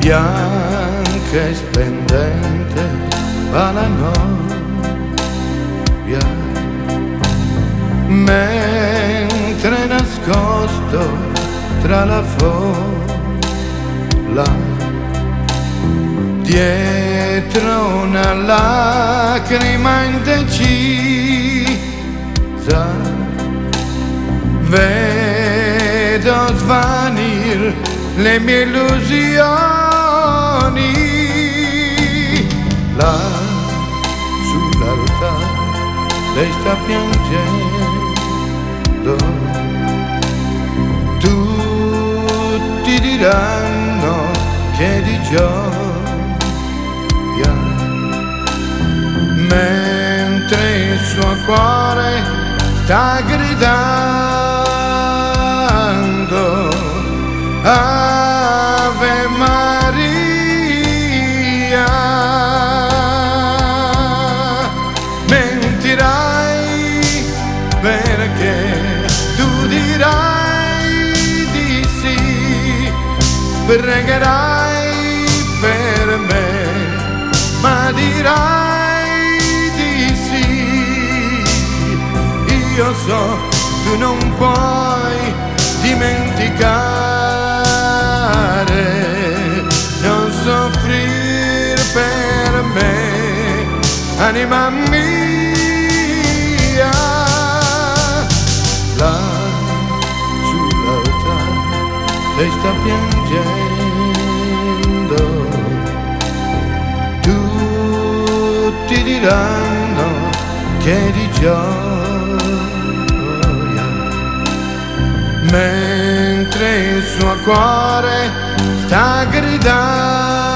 bianca e splendente va la noia, mentre nascosto tra la folla, dietro una lacrima indecisa, vedo svanir le mie illusioni. Là sull'altare lei sta piangendo, tutti diranno che di gioia, mentre il suo cuore sta gridando Ave Maria. Mentirai perché tu dirai di sì, pregherai per me, ma dirai di sì. Io so, tu non puoi dimenticare, non soffrire per me, anima mia. Là sull'altare lei sta piangendo, tutti diranno che di gioia, mentre il suo cuore sta gridando